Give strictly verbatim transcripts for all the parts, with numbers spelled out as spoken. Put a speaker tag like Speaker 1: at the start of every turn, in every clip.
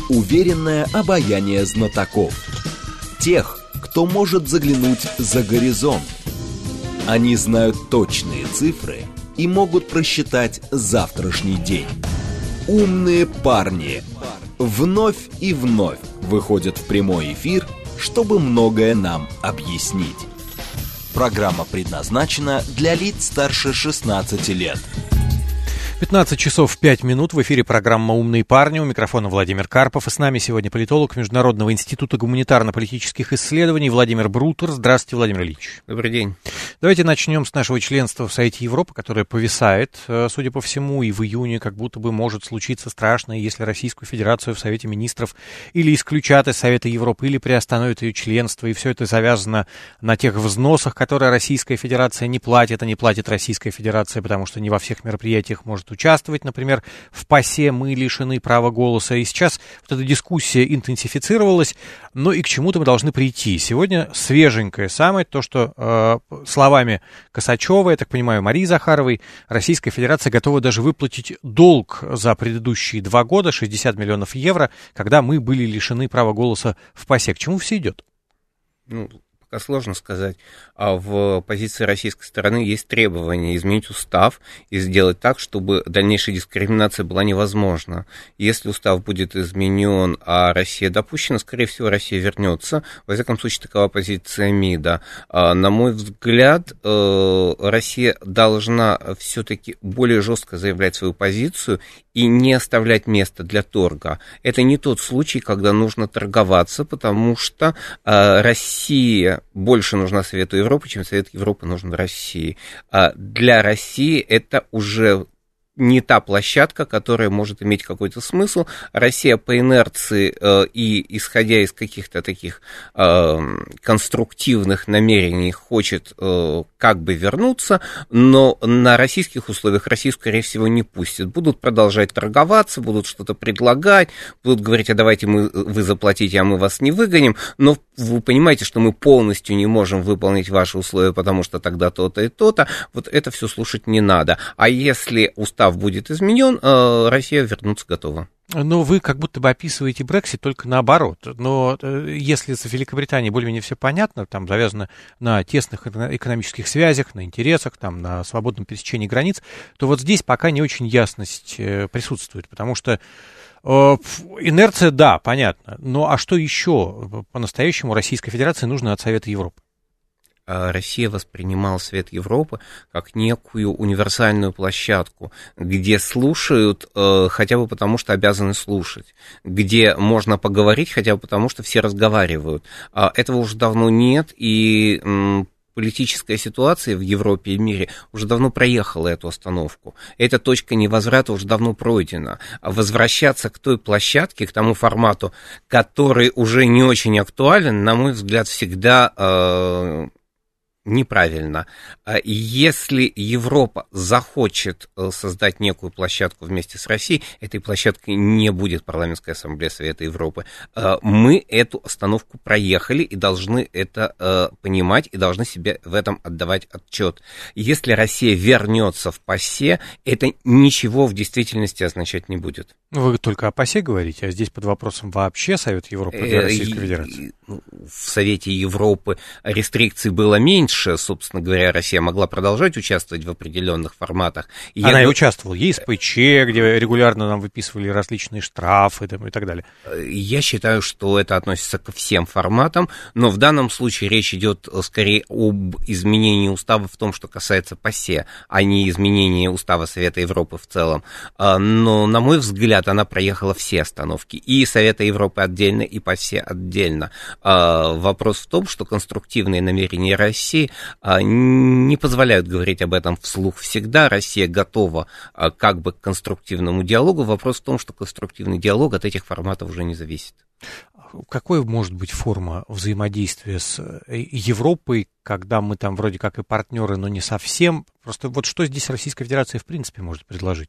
Speaker 1: Уверенное обаяние знатоков. Тех, кто может заглянуть за горизонт. Они знают точные цифры и могут просчитать завтрашний день. Умные парни вновь и вновь выходят в прямой эфир, чтобы многое нам объяснить. Программа предназначена для лиц старше шестнадцати лет.
Speaker 2: пятнадцать часов пять минут, в эфире программа «Умные парни», у микрофона Владимир Карпов, и с нами сегодня политолог Международного института гуманитарно-политических исследований Владимир Брутер. Здравствуйте, Владимир Ильич.
Speaker 3: Добрый день.
Speaker 2: Давайте начнем с нашего членства в Совете Европы, которое повисает, судя по всему, и в июне как будто бы может случиться страшное, если Российскую Федерацию в Совете Министров или исключат из Совета Европы, или приостановят ее членство, и все это завязано на тех взносах, которые Российская Федерация не платит, а не платит Российская Федерация, потому что не во всех мероприятиях может участвовать. Например, в ПАСЕ мы лишены права голоса. И сейчас вот эта дискуссия интенсифицировалась, но и к чему-то мы должны прийти. Сегодня свеженькое самое, то, что э, словами Косачева, я так понимаю, Марии Захаровой, Российская Федерация готова даже выплатить долг за предыдущие два года, шестьдесят миллионов евро, когда мы были лишены права голоса в ПАСЕ. К чему все идет?
Speaker 3: Ну, пока сложно сказать. А в позиции российской стороны есть требование изменить устав и сделать так, чтобы дальнейшая дискриминация была невозможна. Если устав будет изменен, а Россия допущена, скорее всего, Россия вернется. Во всяком случае, такова позиция МИДа. На мой взгляд, Россия должна все-таки более жестко заявлять свою позицию и не оставлять места для торга. Это не тот случай, когда нужно торговаться, потому что Россия больше нужна Совету Европы, чем Совет Европы нужен России. Для России это уже не та площадка, которая может иметь какой-то смысл. Россия по инерции э, и исходя из каких-то таких э, конструктивных намерений хочет э, как бы вернуться, но на российских условиях Россию, скорее всего, не пустят. Будут продолжать торговаться, будут что-то предлагать, будут говорить, а давайте мы, вы заплатите, а мы вас не выгоним, но вы понимаете, что мы полностью не можем выполнить ваши условия, потому что тогда то-то и то-то. Вот это все слушать не надо. А если устав будет изменен, Россия вернуться готова.
Speaker 2: Но вы как будто бы описываете Брексит только наоборот. Но если с Великобританией более-менее все понятно, там завязано на тесных экономических связях, на интересах, там, на свободном пересечении границ, то вот здесь пока не очень ясность присутствует, потому что инерция, да, понятно. Но а что еще по-настоящему Российской Федерации нужно от Совета Европы?
Speaker 3: Россия воспринимала Совет Европы как некую универсальную площадку, где слушают э, хотя бы потому, что обязаны слушать, где можно поговорить хотя бы потому, что все разговаривают. А этого уже давно нет, и м, политическая ситуация в Европе и мире уже давно проехала эту остановку. Эта точка невозврата уже давно пройдена. А возвращаться к той площадке, к тому формату, который уже не очень актуален, на мой взгляд, всегда э, неправильно. Если Европа захочет создать некую площадку вместе с Россией, этой площадкой не будет парламентская ассамблея Совета Европы. Мы эту остановку проехали и должны это понимать, и должны себе в этом отдавать отчет. Если Россия вернется в ПАСЕ, это ничего в действительности означать не будет.
Speaker 2: Вы только о ПАСЕ говорите, а здесь под вопросом вообще Совет Европы для Российской Федерации?
Speaker 3: В Совете Европы рестрикций было меньше, собственно говоря, Россия могла продолжать участвовать в определенных форматах. И
Speaker 2: Она
Speaker 3: я...
Speaker 2: и участвовала, ЕСПЧ, где регулярно нам выписывали различные штрафы и так далее.
Speaker 3: Я считаю, что это относится ко всем форматам, но в данном случае речь идет скорее об изменении устава в том, что касается ПАСЕ, а не изменении устава Совета Европы в целом. Но, на мой взгляд, она проехала все остановки, и Совета Европы отдельно, и ПАСЕ отдельно. Вопрос в том, что конструктивные намерения России не позволяют говорить об этом вслух всегда. Россия готова как бы к конструктивному диалогу. Вопрос в том, что конструктивный диалог от этих форматов уже не зависит.
Speaker 2: Какой может быть форма взаимодействия с Европой, когда мы там вроде как и партнеры, но не совсем? Просто вот что здесь Российская Федерация в принципе может предложить?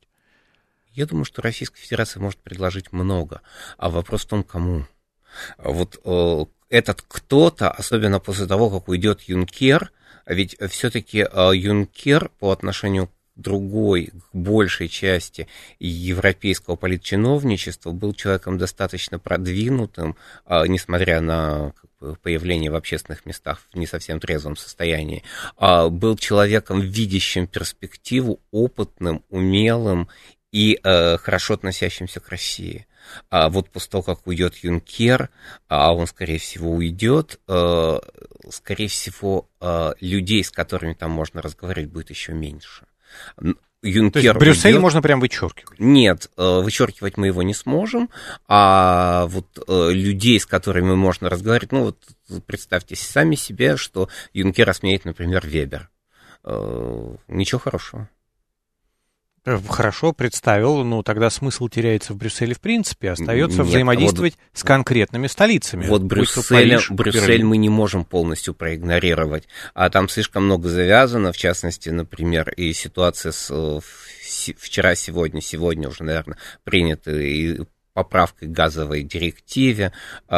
Speaker 3: Я думаю, что Российская Федерация может предложить много, а вопрос в том, кому. Вот э, этот кто-то, особенно после того, как уйдет Юнкер, ведь все-таки э, Юнкер по отношению другой, к большей части европейского политчиновничества, был человеком достаточно продвинутым, несмотря на появление в общественных местах в не совсем трезвом состоянии, был человеком, видящим перспективу, опытным, умелым и хорошо относящимся к России. А вот после того, как уйдет Юнкер, а он, скорее всего, уйдет, скорее всего, людей, с которыми там можно разговаривать, будет еще меньше. Юнкер
Speaker 2: То есть Брюссель
Speaker 3: уйдет.
Speaker 2: Можно прям вычеркивать?
Speaker 3: Нет, вычеркивать мы его не сможем, а вот людей, с которыми можно разговаривать, ну вот представьте сами себе, что Юнкера сменит, например, Вебер. Ничего хорошего.
Speaker 2: Хорошо, представил, но тогда смысл теряется в Брюсселе в принципе, остается
Speaker 3: Нет,
Speaker 2: взаимодействовать
Speaker 3: вот,
Speaker 2: с конкретными столицами.
Speaker 3: Вот Брюссель, Брюссель мы не можем полностью проигнорировать, а там слишком много завязано, в частности, например, и ситуация с вчера, сегодня, сегодня уже, наверное, приняты поправкой к газовой директиве,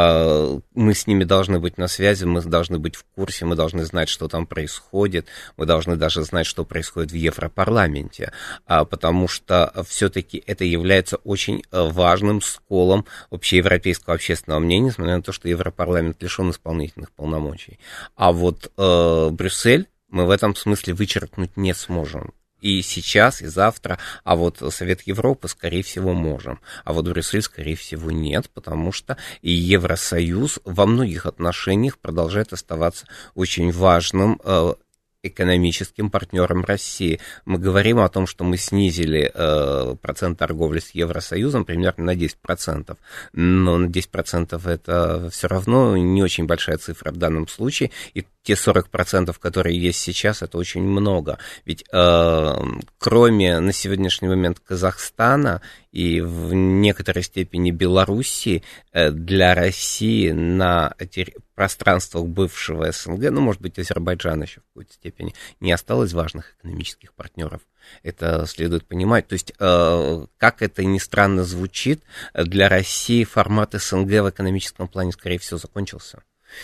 Speaker 3: мы с ними должны быть на связи, мы должны быть в курсе, мы должны знать, что там происходит, мы должны даже знать, что происходит в Европарламенте, потому что все-таки это является очень важным сколом общеевропейского общественного мнения, несмотря на то, что Европарламент лишен исполнительных полномочий. А вот Брюссель мы в этом смысле вычеркнуть не сможем. И сейчас, и завтра, а вот Совет Европы, скорее всего, можем. А вот Брюссель, скорее всего, нет, потому что и Евросоюз во многих отношениях продолжает оставаться очень важным э, экономическим партнером России. Мы говорим о том, что мы снизили э, процент торговли с Евросоюзом примерно на десять процентов, но на десять процентов это все равно не очень большая цифра в данном случае, и те сорок процентов, которые есть сейчас, это очень много. Ведь э, кроме на сегодняшний момент Казахстана и в некоторой степени Белоруссии, э, для России на пространствах бывшего СНГ, ну, может быть, Азербайджана еще в какой-то степени, не осталось важных экономических партнеров. Это следует понимать. То есть, э, как это ни странно звучит, для России формат СНГ в экономическом плане, скорее всего, закончился.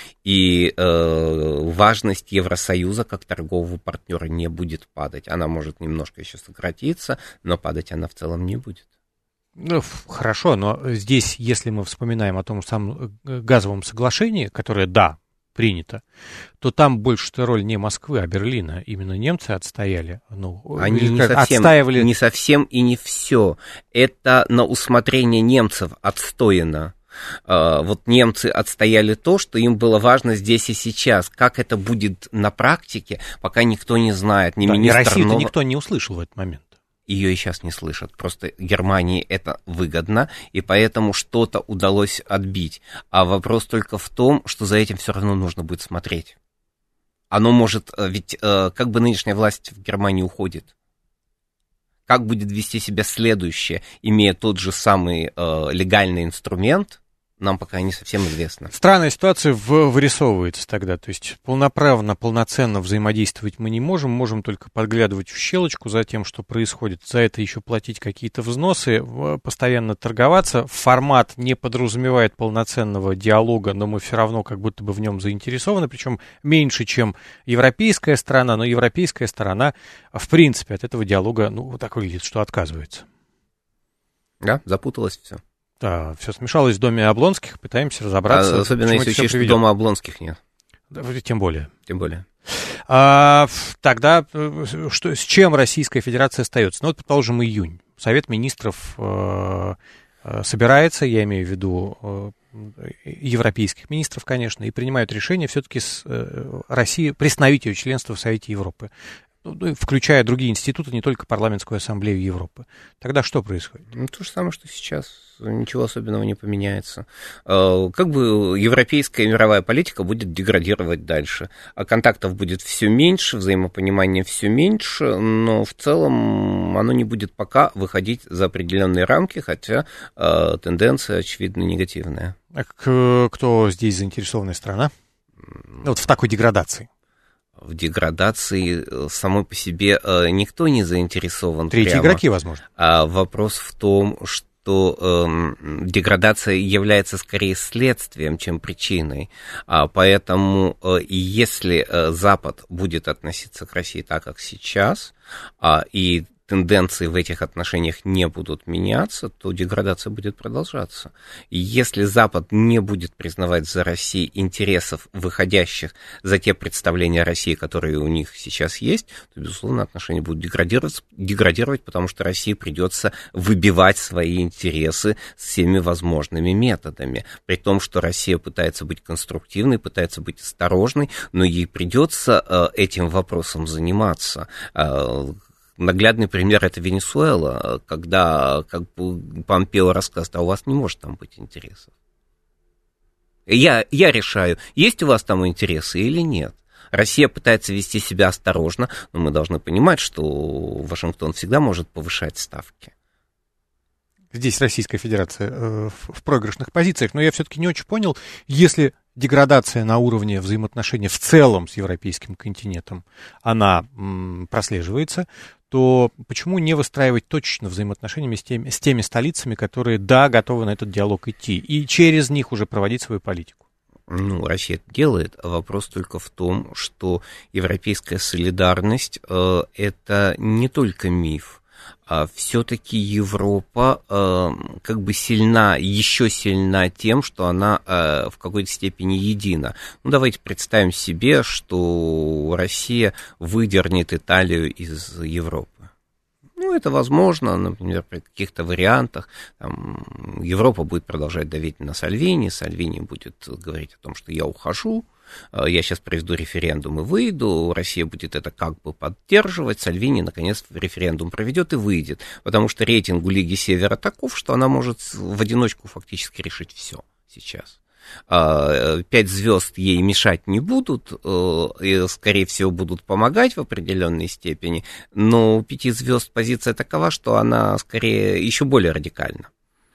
Speaker 3: И э, важность Евросоюза как торгового партнера не будет падать. Она может немножко еще сократиться, но падать она в целом не будет.
Speaker 2: Ну, хорошо, но здесь, если мы вспоминаем о том самом газовом соглашении, которое, да, принято, то там больше-то роль не Москвы, а Берлина. Именно немцы отстояли. Ну,
Speaker 3: Они не совсем,
Speaker 2: отстаивали...
Speaker 3: не совсем и не все. Это на усмотрение немцев отстояно. Вот немцы отстояли то, что им было важно здесь и сейчас. Как это будет на практике, пока никто не знает. Ни
Speaker 2: да,
Speaker 3: министр
Speaker 2: и Россию-то
Speaker 3: Нова...
Speaker 2: никто не услышал в этот момент.
Speaker 3: Ее и сейчас не слышат. Просто Германии это выгодно, и поэтому что-то удалось отбить. А вопрос только в том, что за этим все равно нужно будет смотреть. Оно может... Ведь как бы нынешняя власть в Германии уходит, как будет вести себя следующее, имея тот же самый легальный инструмент, нам пока не совсем известно.
Speaker 2: Странная ситуация в, вырисовывается тогда. То есть полноправно, полноценно взаимодействовать мы не можем. Можем только подглядывать в щелочку за тем, что происходит. За это еще платить какие-то взносы, постоянно торговаться. Формат не подразумевает полноценного диалога, но мы все равно как будто бы в нем заинтересованы. Причем меньше, чем европейская сторона. Но европейская сторона, в принципе, от этого диалога, ну, так выглядит, что отказывается.
Speaker 3: Да, запуталось все.
Speaker 2: Да, все смешалось в доме Облонских, пытаемся разобраться.
Speaker 3: А, особенно если учесть, что дома Облонских нет.
Speaker 2: Да, тем более.
Speaker 3: Тем более.
Speaker 2: А, тогда что, с чем Российская Федерация остается? Ну вот, предположим, июнь. Совет министров э, собирается, я имею в виду э, европейских министров, конечно, и принимают решение все-таки с э, России приостановить ее членство в Совете Европы, включая другие институты, не только Парламентскую ассамблею Европы. Тогда что происходит?
Speaker 3: Ну, то же самое, что сейчас. Ничего особенного не поменяется. Как бы европейская мировая политика будет деградировать дальше. А контактов будет все меньше, взаимопонимания все меньше, но в целом оно не будет пока выходить за определенные рамки, хотя тенденция, очевидно, негативная.
Speaker 2: А кто здесь заинтересованная страна? Вот в такой деградации.
Speaker 3: В деградации самой по себе никто не заинтересован.
Speaker 2: Третьи
Speaker 3: прямо.
Speaker 2: игроки, возможно.
Speaker 3: А вопрос в том, что что э, деградация является скорее следствием, чем причиной. А, поэтому э, если э, Запад будет относиться к России так, как сейчас, а, и тенденции в этих отношениях не будут меняться, то деградация будет продолжаться. И если Запад не будет признавать за Россией интересов, выходящих за те представления о России, которые у них сейчас есть, то, безусловно, отношения будут деградировать, деградировать, потому что России придется выбивать свои интересы всеми возможными методами. При том, что Россия пытается быть конструктивной, пытается быть осторожной, но ей придется этим вопросом заниматься. Наглядный пример — это Венесуэла, когда как бы Помпео рассказывает, а у вас не может там быть интересов. Я, я решаю, есть у вас там интересы или нет. Россия пытается вести себя осторожно, но мы должны понимать, что Вашингтон всегда может повышать ставки.
Speaker 2: Здесь Российская Федерация э, в проигрышных позициях, но я все-таки не очень понял, если деградация на уровне взаимоотношений в целом с европейским континентом, она м, прослеживается, то почему не выстраивать точечно взаимоотношения с теми, с теми столицами, которые, да, готовы на этот диалог идти, и через них уже проводить свою политику?
Speaker 3: Ну, Россия это делает, а вопрос только в том, что европейская солидарность э, — это не только миф. А все-таки Европа э, как бы сильна, еще сильна тем, что она э, в какой-то степени едина. Ну, давайте представим себе, что Россия выдернет Италию из Европы. Ну, это возможно, например, при каких-то вариантах. Там, Европа будет продолжать давить на Сальвини, Сальвини будет говорить о том, что я ухожу, я сейчас проведу референдум и выйду, Россия будет это как бы поддерживать, Сальвини наконец референдум проведет и выйдет, потому что рейтинг у Лиги Севера таков, что она может в одиночку фактически решить все сейчас. Пять звезд ей мешать не будут, и, скорее всего, будут помогать в определенной степени, но у пяти звезд позиция такова, что она скорее еще более радикальна.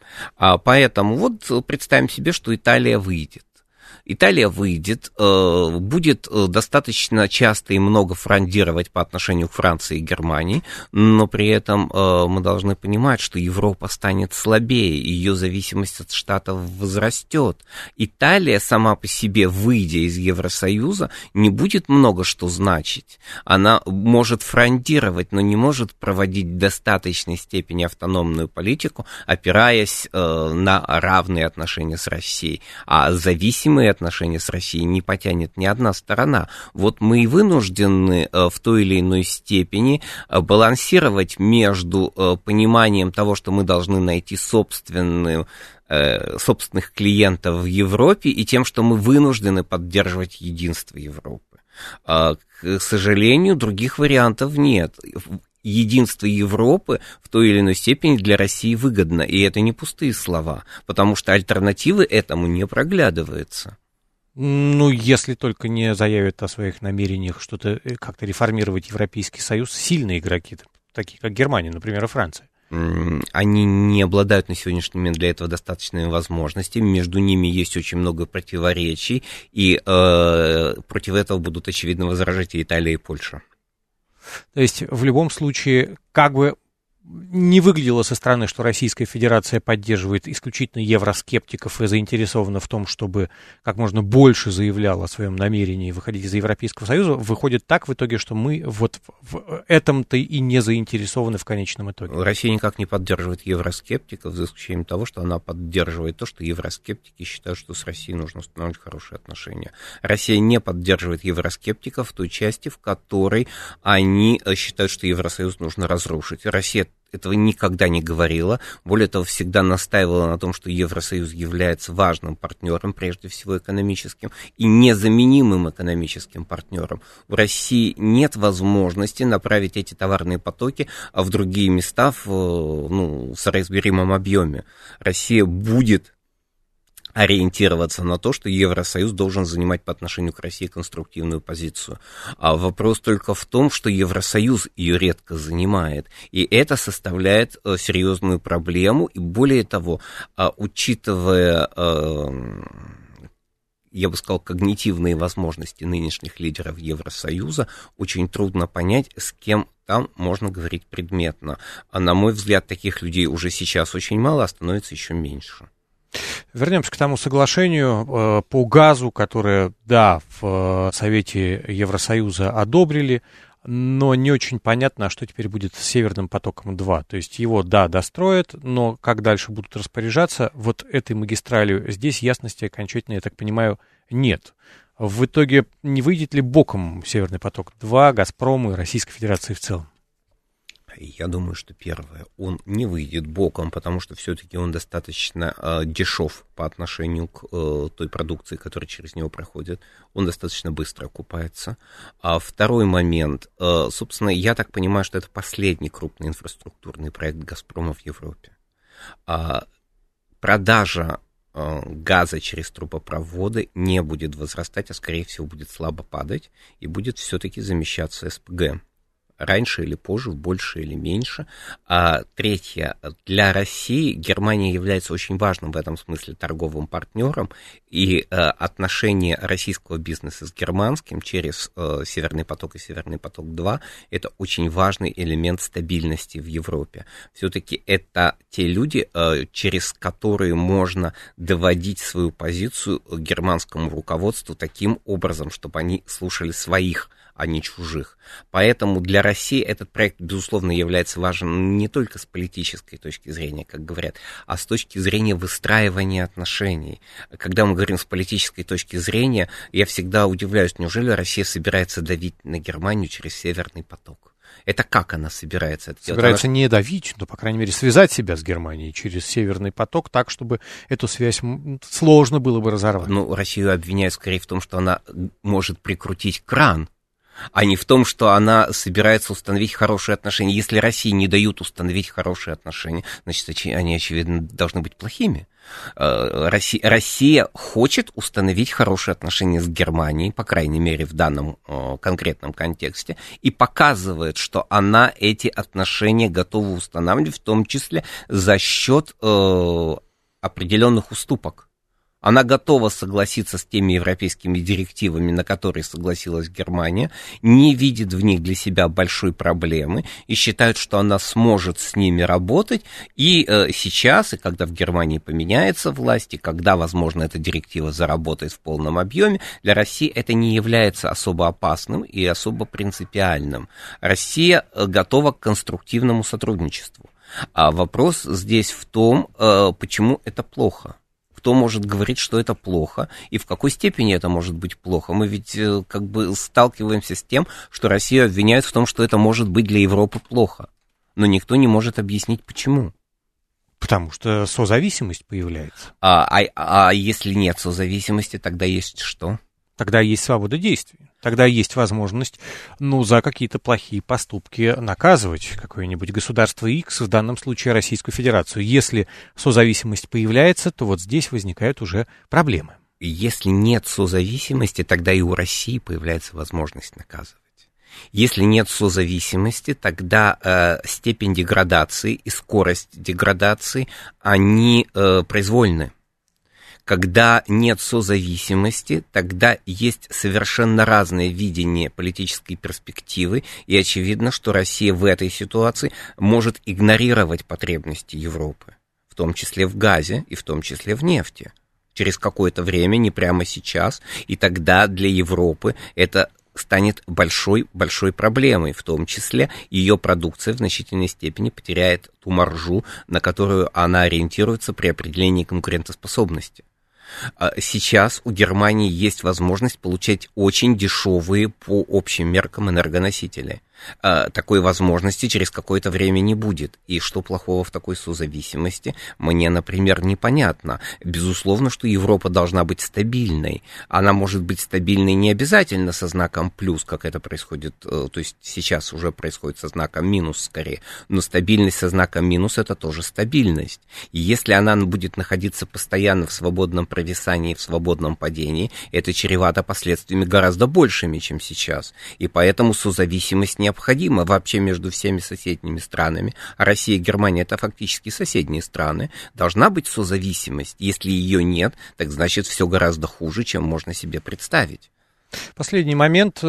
Speaker 3: Поэтому вот представим себе, что Италия выйдет. Италия выйдет, будет достаточно часто и много фрондировать по отношению к Франции и Германии, но при этом мы должны понимать, что Европа станет слабее, ее зависимость от Штатов возрастет. Италия сама по себе, выйдя из Евросоюза, не будет много что значить. Она может фрондировать, но не может проводить в достаточной степени автономную политику, опираясь на равные отношения с Россией, а зависимые отношения с Россией не потянет ни одна сторона. Вот мы и вынуждены в той или иной степени балансировать между пониманием того, что мы должны найти собственную, собственных клиентов в Европе, и тем, что мы вынуждены поддерживать единство Европы. К сожалению, других вариантов нет. Единство Европы в той или иной степени для России выгодно, и это не пустые слова, потому что альтернативы этому не проглядывается.
Speaker 2: Ну, если только не заявят о своих намерениях что-то как-то реформировать Европейский Союз сильные игроки, такие как Германия, например, и Франция.
Speaker 3: Они не обладают на сегодняшний момент для этого достаточными возможностями, между ними есть очень много противоречий, и э, против этого будут, очевидно, возражать и Италия, и Польша.
Speaker 2: То есть, в любом случае, как бы не выглядело со стороны, что Российская Федерация поддерживает исключительно евроскептиков и заинтересована в том, чтобы как можно больше заявляла о своем намерении выходить из Европейского Союза, выходит так в итоге, что мы вот в этом-то и не заинтересованы в конечном итоге.
Speaker 3: Россия никак не поддерживает евроскептиков, за исключением того, что она поддерживает то, что евроскептики считают, что с Россией нужно установить хорошие отношения. Россия не поддерживает евроскептиков в той части, в которой они считают, что Евросоюз нужно разрушить. Россия этого никогда не говорила, более того, всегда настаивала на том, что Евросоюз является важным партнером, прежде всего экономическим, и незаменимым экономическим партнером. У России нет возможности направить эти товарные потоки в другие места в, ну, в соразмеримом объеме. Россия будет ориентироваться на то, что Евросоюз должен занимать по отношению к России конструктивную позицию. А вопрос только в том, что Евросоюз ее редко занимает, и это составляет серьезную проблему, и более того, учитывая я бы сказал, когнитивные возможности нынешних лидеров Евросоюза, очень трудно понять, с кем там можно говорить предметно. А на мой взгляд, таких людей уже сейчас очень мало, а становится еще меньше.
Speaker 2: Вернемся к тому соглашению э, по газу, которое, да, в э, Совете Евросоюза одобрили, но не очень понятно, а что теперь будет с Северным потоком-два. То есть его, да, достроят, но как дальше будут распоряжаться вот этой магистралью, здесь ясности окончательно, я так понимаю, нет. В итоге не выйдет ли боком Северный поток-два Газпрому и Российской Федерации в целом?
Speaker 3: Я думаю, что первое, он не выйдет боком, потому что все-таки он достаточно э, дешев по отношению к э, той продукции, которая через него проходит. Он достаточно быстро окупается. А второй момент, э, собственно, я так понимаю, что это последний крупный инфраструктурный проект «Газпрома» в Европе. А продажа э, газа через трубопроводы не будет возрастать, а скорее всего будет слабо падать и будет все-таки замещаться эс пэ гэ. Раньше или позже, больше или меньше. А третье, для России Германия является очень важным в этом смысле торговым партнером, и э, отношения российского бизнеса с германским через э, Северный поток и Северный поток-два это очень важный элемент стабильности в Европе. Все-таки это те люди, э, через которые можно доводить свою позицию германскому руководству таким образом, чтобы они слушали своих, а не чужих. Поэтому для России этот проект, безусловно, является важен не только с политической точки зрения, как говорят, а с точки зрения выстраивания отношений. Когда мы говорим с политической точки зрения, я всегда удивляюсь, неужели Россия собирается давить на Германию через Северный поток? Это как она собирается это делать?
Speaker 2: Собирается
Speaker 3: она...
Speaker 2: не давить, но, по крайней мере, связать себя с Германией через Северный поток так, чтобы эту связь сложно было бы разорвать.
Speaker 3: Ну, Россию обвиняют скорее в том, что она может прикрутить кран, а не в том, что она собирается установить хорошие отношения. Если России не дают установить хорошие отношения, значит, они, очевидно, должны быть плохими. Россия, Россия хочет установить хорошие отношения с Германией, по крайней мере, в данном конкретном контексте, и показывает, что она эти отношения готова устанавливать, в том числе за счет э, определенных уступок. Она готова согласиться с теми европейскими директивами, на которые согласилась Германия, не видит в них для себя большой проблемы и считает, что она сможет с ними работать. И э, сейчас, и когда в Германии поменяется власть, и когда, возможно, эта директива заработает в полном объеме, для России это не является особо опасным и особо принципиальным. Россия готова к конструктивному сотрудничеству. А вопрос здесь в том, э, почему это плохо. Кто может говорить, что это плохо, и в какой степени это может быть плохо? Мы ведь как бы сталкиваемся с тем, что Россию обвиняют в том, что это может быть для Европы плохо. Но никто не может объяснить, почему.
Speaker 2: Потому что созависимость появляется.
Speaker 3: А, а, а если нет созависимости, тогда есть что?
Speaker 2: Тогда есть свобода действий. Тогда есть возможность, ну, за какие-то плохие поступки наказывать какое-нибудь государство X, в данном случае Российскую Федерацию. Если созависимость появляется, то вот здесь возникают уже проблемы.
Speaker 3: Если нет созависимости, тогда и у России появляется возможность наказывать. Если нет созависимости, тогда э, степень деградации и скорость деградации, они э, произвольны. Когда нет созависимости, тогда есть совершенно разное видение политической перспективы, и очевидно, что Россия в этой ситуации может игнорировать потребности Европы, в том числе в газе и в том числе в нефти. Через какое-то время, не прямо сейчас, и тогда для Европы это станет большой-большой проблемой, в том числе ее продукция в значительной степени потеряет ту маржу, на которую она ориентируется при определении конкурентоспособности. Сейчас у Германии есть возможность получать очень дешевые по общим меркам энергоносители. Такой возможности через какое-то время не будет. И что плохого в такой созависимости, мне, например, непонятно. Безусловно, что Европа должна быть стабильной. Она может быть стабильной не обязательно со знаком плюс, как это происходит, то есть сейчас уже происходит со знаком минус скорее. Но стабильность со знаком минус — это тоже стабильность. И если она будет находиться постоянно в свободном провисании, в свободном падении, это чревато последствиями гораздо большими, чем сейчас. И поэтому созависимость не необходимо вообще между всеми соседними странами, а Россия и Германия — это фактически соседние страны, должна быть созависимость. Если ее нет, так значит все гораздо хуже, чем можно себе представить.
Speaker 2: Последний момент.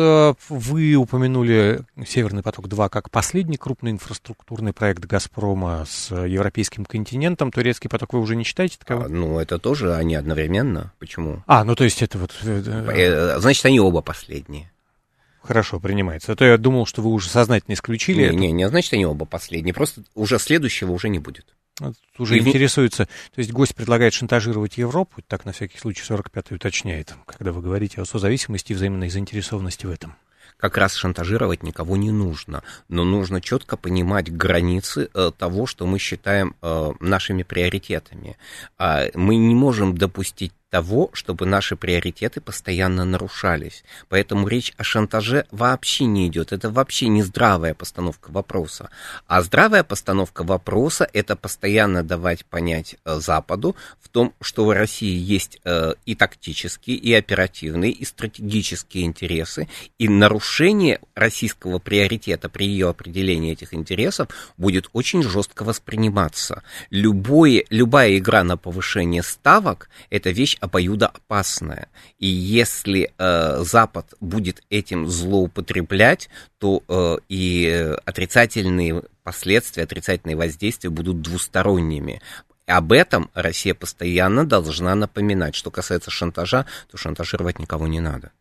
Speaker 2: Вы упомянули «Северный поток-два» как последний крупный инфраструктурный проект «Газпрома» с европейским континентом. «Турецкий поток» вы уже не считаете таковым?
Speaker 3: А, ну, это тоже они одновременно. Почему?
Speaker 2: А, ну то есть это вот...
Speaker 3: Значит, они оба последние.
Speaker 2: Хорошо, принимается. А то я думал, что вы уже сознательно исключили.
Speaker 3: Не,
Speaker 2: это.
Speaker 3: не, не, значит, они оба последние. Просто уже следующего уже не будет.
Speaker 2: Тут уже и интересуется, то есть гость предлагает шантажировать Европу, так на всякий случай сорок пятый уточняет, когда вы говорите о созависимости и взаимной заинтересованности в этом.
Speaker 3: Как раз шантажировать никого не нужно, но нужно четко понимать границы э, того, что мы считаем э, нашими приоритетами. А мы не можем допустить того, чтобы наши приоритеты постоянно нарушались. Поэтому речь о шантаже вообще не идет. Это вообще не здравая постановка вопроса. А здравая постановка вопроса — это постоянно давать понять Западу в том, что у России есть э, и тактические, и оперативные, и стратегические интересы, и нарушение российского приоритета при ее определении этих интересов будет очень жестко восприниматься. Любое, любая игра на повышение ставок — это вещь обоюдоопасная. И если э, Запад будет этим злоупотреблять, то э, и отрицательные последствия, отрицательные воздействия будут двусторонними. Об этом Россия постоянно должна напоминать. Что касается шантажа, то шантажировать никого не надо.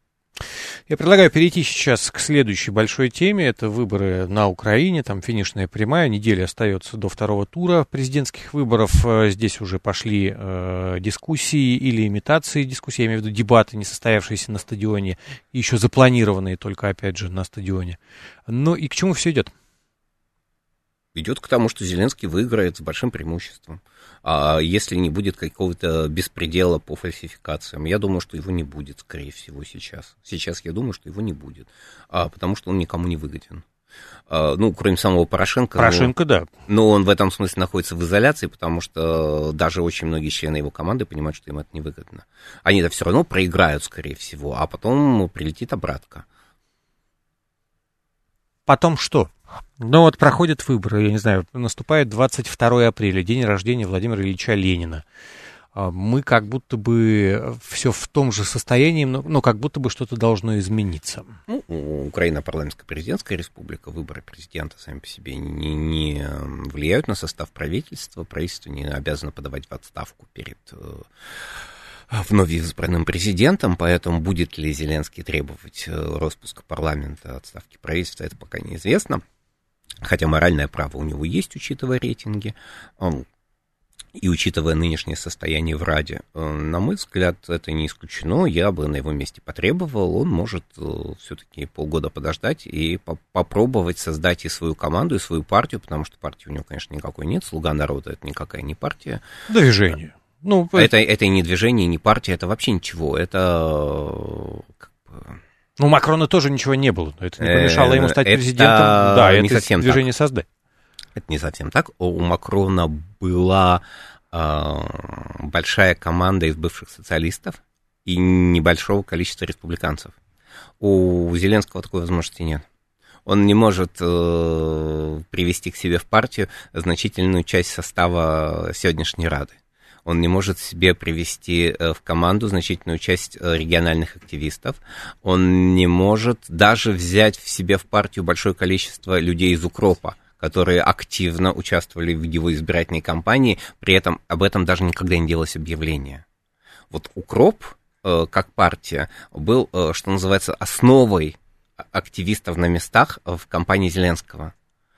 Speaker 2: Я предлагаю перейти сейчас к следующей большой теме. Это выборы на Украине, там финишная прямая, неделя остается до второго тура президентских выборов. Здесь уже пошли э, дискуссии или имитации дискуссий, я имею в виду дебаты, не состоявшиеся на стадионе, еще запланированные только, опять же, на стадионе. Ну и к чему все идет?
Speaker 3: Идет к тому, что Зеленский выиграет с большим преимуществом. А если не будет какого-то беспредела по фальсификациям, я думаю, что его не будет, скорее всего, сейчас. Сейчас я думаю, что его не будет, а, потому что он никому не выгоден. А, ну, кроме самого Порошенко.
Speaker 2: Порошенко,
Speaker 3: но,
Speaker 2: да.
Speaker 3: Но он в этом смысле находится в изоляции, потому что даже очень многие члены его команды понимают, что им это невыгодно. Они-то все равно проиграют, скорее всего, а потом прилетит обратка.
Speaker 2: Потом что? Ну вот проходят выборы, я не знаю, наступает двадцать второе апреля, день рождения Владимира Ильича Ленина. Мы как будто бы все в том же состоянии, но, но как будто бы что-то должно измениться.
Speaker 3: Ну, Украина парламентско-президентская республика, выборы президента сами по себе не, не влияют на состав правительства, правительство не обязано подавать в отставку перед вновь избранным президентом, поэтому будет ли Зеленский требовать распуска парламента, отставки правительства, это пока неизвестно. Хотя моральное право у него есть, учитывая рейтинги и учитывая нынешнее состояние в Раде. На мой взгляд, это не исключено. Я бы на его месте потребовал. Он может все-таки полгода подождать и по- попробовать создать и свою команду, и свою партию, потому что партии у него, конечно, никакой нет. «Слуга народа» — это никакая не партия.
Speaker 2: Движение. Ну,
Speaker 3: это, это и не движение, и не партия, это вообще ничего. Это... Как бы...
Speaker 2: Ну, у Макрона тоже ничего не было. Это не помешало ему стать
Speaker 3: это
Speaker 2: президентом. Да,
Speaker 3: не
Speaker 2: это
Speaker 3: совсем
Speaker 2: движение
Speaker 3: так.
Speaker 2: «Создать».
Speaker 3: Это не совсем так. У Макрона была э, большая команда из бывших социалистов и небольшого количества республиканцев. У Зеленского такой возможности нет. Он не может э, привести к себе в партию значительную часть состава сегодняшней Рады. Он не может себе привести в команду значительную часть региональных активистов. Он не может даже взять в себе в партию большое количество людей из укропа, которые активно участвовали в его избирательной кампании, при этом об этом даже никогда не делалось объявление. Вот укроп, как партия, был, что называется, основой активистов на местах в кампании Зеленского.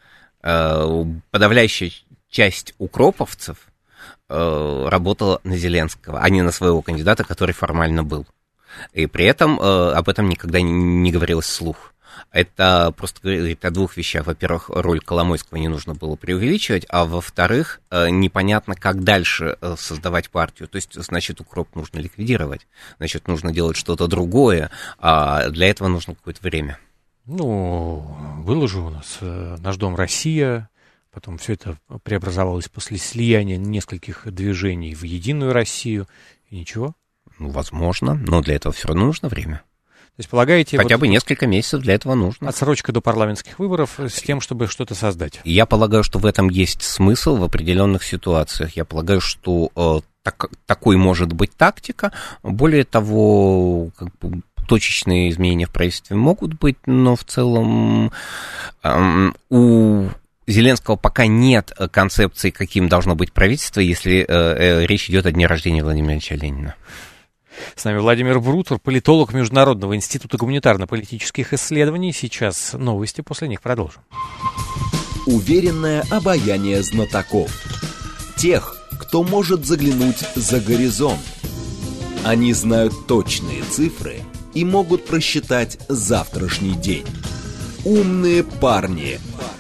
Speaker 3: Подавляющая часть укроповцев работала на Зеленского, а не на своего кандидата, который формально был. И при этом э, об этом никогда не, не говорилось вслух. Это просто говорит о двух вещах. Во-первых, роль Коломойского не нужно было преувеличивать, а во-вторых, э, непонятно, как дальше э, создавать партию. То есть, значит, укроп нужно ликвидировать, значит, нужно делать что-то другое, а для этого нужно какое-то время.
Speaker 2: Ну, было же у нас э, «Наш дом Россия», потом все это преобразовалось после слияния нескольких движений в единую Россию, и ничего.
Speaker 3: Ну, возможно, но для этого все равно нужно время.
Speaker 2: есть полагаете...
Speaker 3: Хотя
Speaker 2: вот
Speaker 3: бы несколько месяцев для этого нужно.
Speaker 2: Отсрочка до парламентских выборов с тем, чтобы что-то создать.
Speaker 3: Я полагаю, что в этом есть смысл в определенных ситуациях. Я полагаю, что э, так, такой может быть тактика. Более того, как бы, точечные изменения в правительстве могут быть, но в целом э, у Зеленского пока нет концепции, каким должно быть правительство, если э, э, речь идет о дне рождения Владимира Ильича Ленина.
Speaker 2: С нами Владимир Брутер, политолог Международного института гуманитарно-политических исследований. Сейчас новости, после них продолжим.
Speaker 1: Уверенное обаяние знатоков. Тех, кто может заглянуть за горизонт. Они знают точные цифры и могут просчитать завтрашний день. Умные парни.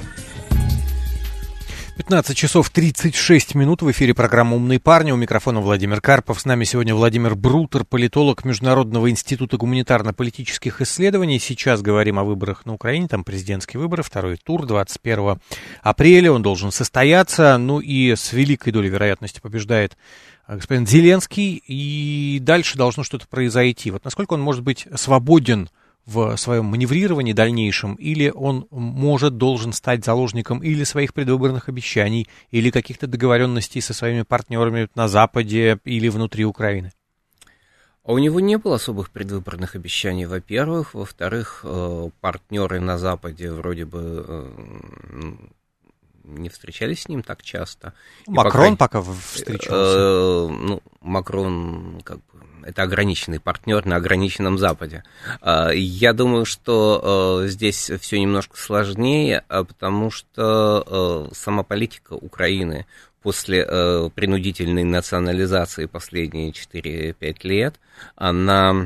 Speaker 2: пятнадцать часов тридцать шесть минут, в эфире программа «Умные парни», у микрофона Владимир Карпов. С нами сегодня Владимир Брутер, политолог Международного института гуманитарно-политических исследований. Сейчас говорим о выборах на Украине, там президентские выборы, второй тур, двадцать первого апреля, он должен состояться, ну и с великой долей вероятности побеждает господин Зеленский, и дальше должно что-то произойти. Вот насколько он может быть свободен в своем маневрировании дальнейшем, или он может, должен стать заложником или своих предвыборных обещаний, или каких-то договоренностей со своими партнерами на Западе или внутри Украины?
Speaker 3: А у него не было особых предвыборных обещаний, во-первых. Во-вторых, партнеры на Западе вроде бы не встречались с ним так часто.
Speaker 2: Макрон пока, пока встречался.
Speaker 3: Ну, Макрон как бы это ограниченный партнер на ограниченном Западе. Я думаю, что здесь все немножко сложнее, потому что сама политика Украины после принудительной национализации последние четыре-пять лет, она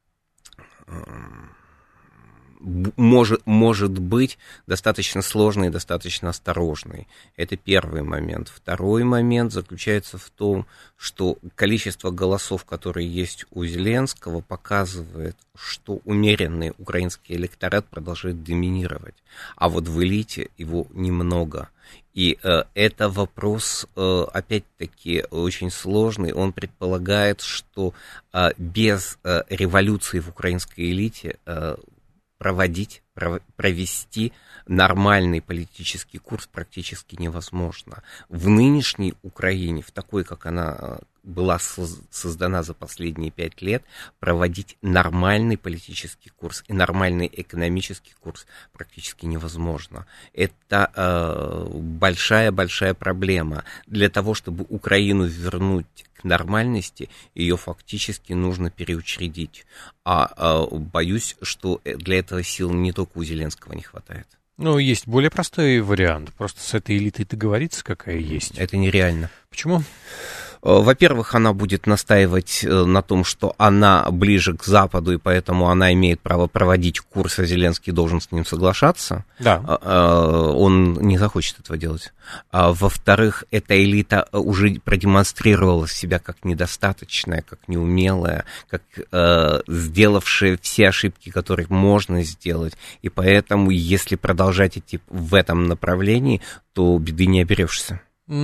Speaker 3: может, может быть достаточно сложной и достаточно осторожной. Это первый момент. Второй момент заключается в том, что количество голосов, которые есть у Зеленского, показывает, что умеренный украинский электорат продолжает доминировать. А вот в элите его немного. И э, это вопрос, э, опять-таки, очень сложный. Он предполагает, что э, без э, революции в украинской элите э, проводить, провести нормальный политический курс практически невозможно. В нынешней Украине, в такой, как она была создана за последние пять лет, проводить нормальный политический курс и нормальный экономический курс практически невозможно. Это э, большая-большая проблема. Для того, чтобы Украину вернуть к нормальности, ее фактически нужно переучредить. А э, боюсь, что для этого сил не только у Зеленского не хватает.
Speaker 2: Ну, есть более простой вариант. Просто с этой элитой договориться, какая есть.
Speaker 3: Это нереально.
Speaker 2: Почему?
Speaker 3: Во-первых, она будет настаивать на том, что она ближе к Западу, и поэтому она имеет право проводить курс, а Зеленский должен с ним соглашаться.
Speaker 2: Да.
Speaker 3: Он не захочет этого делать. Во-вторых, эта элита уже продемонстрировала себя как недостаточная, как неумелая, как сделавшая все ошибки, которые можно сделать. И поэтому, если продолжать идти в этом направлении, то беды не оберешься.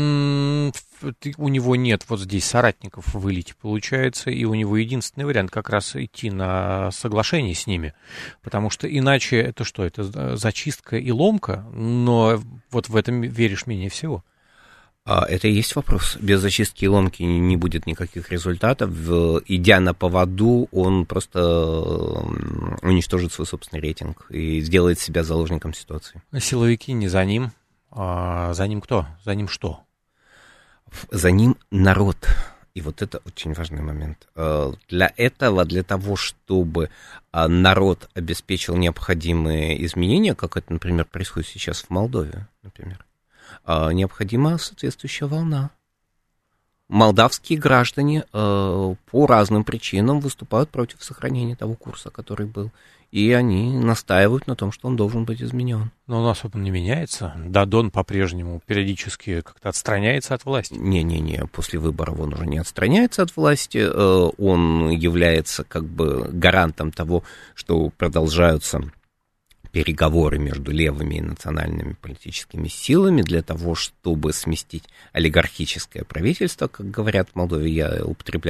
Speaker 2: У него нет вот здесь соратников в элите, получается, и у него единственный вариант как раз идти на соглашение с ними, потому что иначе это что, это зачистка и ломка, но вот в этом веришь менее всего.
Speaker 3: А это и есть вопрос. Без зачистки и ломки не будет никаких результатов. Идя на поводу, он просто уничтожит свой собственный рейтинг и сделает себя заложником ситуации.
Speaker 2: Силовики не за ним. А за ним кто? За ним что?
Speaker 3: За ним народ. И вот это очень важный момент. Для этого, для того, чтобы народ обеспечил необходимые изменения, как это, например, происходит сейчас в Молдове, например, необходима соответствующая волна. Молдавские граждане по разным причинам выступают против сохранения того курса, который был. И они настаивают на том, что он должен быть изменен.
Speaker 2: Но он особо не меняется. Дадон по-прежнему периодически как-то отстраняется от власти.
Speaker 3: Не-не-не, после выборов он уже не отстраняется от власти. Он является как бы гарантом того, что продолжаются переговоры между левыми и национальными политическими силами для того, чтобы сместить олигархическое правительство, как говорят в Молдове, я употребляю